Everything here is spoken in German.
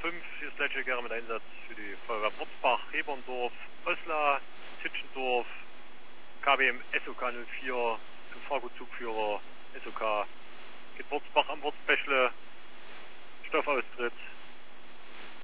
5, hier ist Leitschegere mit Einsatz für die Feuerwehr Wurzbach, Heberndorf, Osla, Titschendorf, KBM SOK 04, zum Fahrgutzugführer SOK, geht Wurzbach am Wurzbächle, Stoffaustritt,